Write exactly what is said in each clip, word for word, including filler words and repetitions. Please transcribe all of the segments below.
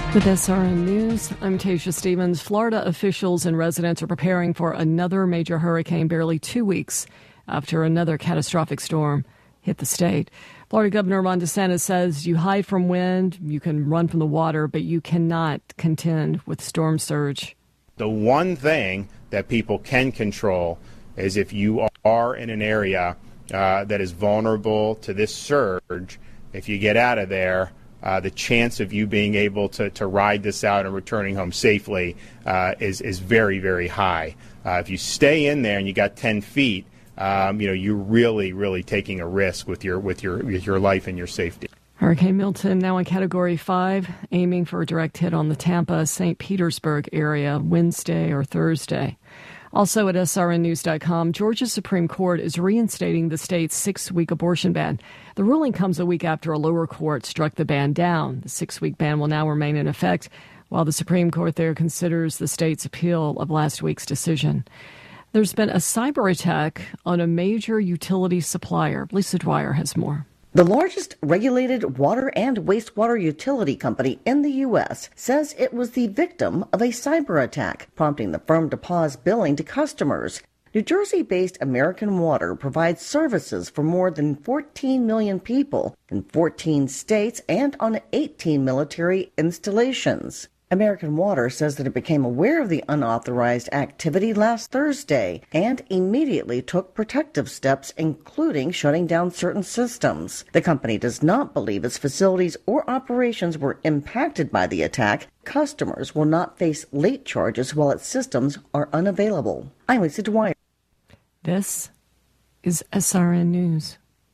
With S R N News, I'm Tasha Stevens. Florida officials and residents are preparing for another major hurricane barely two weeks after another catastrophic storm hit the state. Florida Governor Ron DeSantis says you hide from wind, you can run from the water, but you cannot contend with storm surge. The one thing that people can control is if you are in an area uh, that is vulnerable to this surge, if you get out of there, Uh, the chance of you being able to, to ride this out and returning home safely uh, is, is very, very high. Uh, if you stay in there and you got ten feet, um, you know, you're really, really taking a risk with your with your with your life and your safety. Hurricane Milton now in Category five, aiming for a direct hit on the Tampa, Saint Petersburg area Wednesday or Thursday. Also at S R N news dot com, Georgia's Supreme Court is reinstating the state's six-week abortion ban. The ruling comes a week after a lower court struck the ban down. The six-week ban will now remain in effect while the Supreme Court there considers the state's appeal of last week's decision. There's been a cyber attack on a major utility supplier. Lisa Dwyer has more. The largest regulated water and wastewater utility company in the U S says it was the victim of a cyber attack, prompting the firm to pause billing to customers. New Jersey-based American Water provides services for more than fourteen million people in fourteen states and on eighteen military installations. American Water says that it became aware of the unauthorized activity last Thursday and immediately took protective steps, including shutting down certain systems. The company does not believe its facilities or operations were impacted by the attack. Customers will not face late charges while its systems are unavailable. I'm Lisa Dwyer. This is S R N News.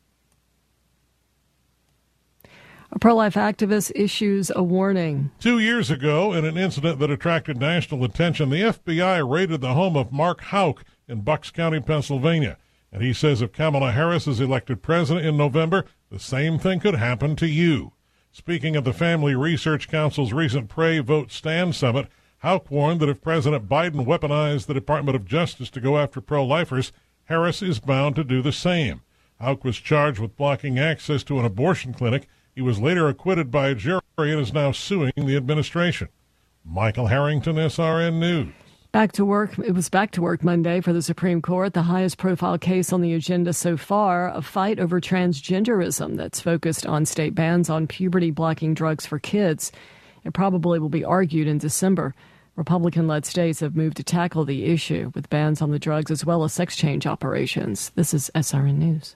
A pro-life activist issues a warning. Two years ago, in an incident that attracted national attention, the F B I raided the home of Mark Houck in Bucks County, Pennsylvania. And he says if Kamala Harris is elected president in November, the same thing could happen to you. Speaking at the Family Research Council's recent Pray, Vote, Stand summit, Houck warned that if President Biden weaponized the Department of Justice to go after pro-lifers, Harris is bound to do the same. Houck was charged with blocking access to an abortion clinic. He was later acquitted by a jury and is now suing the administration. Michael Harrington, S R N News. Back to work. It was back to work Monday for the Supreme Court, the highest profile case on the agenda so far, a fight over transgenderism that's focused on state bans on puberty-blocking drugs for kids. It probably will be argued in December. Republican-led states have moved to tackle the issue with bans on the drugs as well as sex change operations. This is S R N News.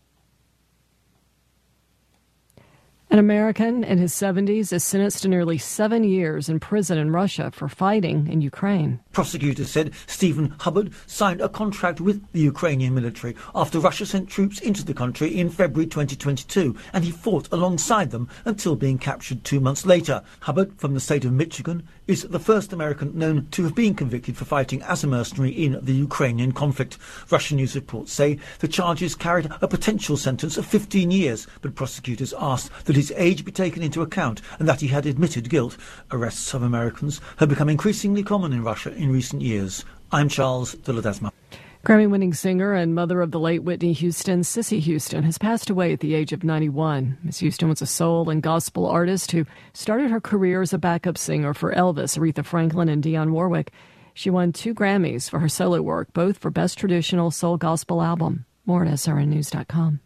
An American in his seventies is sentenced to nearly seven years in prison in Russia for fighting in Ukraine. Prosecutors said Stephen Hubbard signed a contract with the Ukrainian military after Russia sent troops into the country in February twenty twenty-two, and he fought alongside them until being captured two months later. Hubbard, from the state of Michigan, is the first American known to have been convicted for fighting as a mercenary in the Ukrainian conflict. Russian news reports say the charges carried a potential sentence of fifteen years, but prosecutors asked that his age be taken into account and that he had admitted guilt. Arrests of Americans have become increasingly common in Russia in recent years. I'm Charles de Ledesma. Grammy-winning singer and mother of the late Whitney Houston, Cissy Houston, has passed away at the age of ninety-one. Miss Houston was a soul and gospel artist who started her career as a backup singer for Elvis, Aretha Franklin, and Dionne Warwick. She won two Grammys for her solo work, both for Best Traditional Soul Gospel Album. More at S R N news dot com.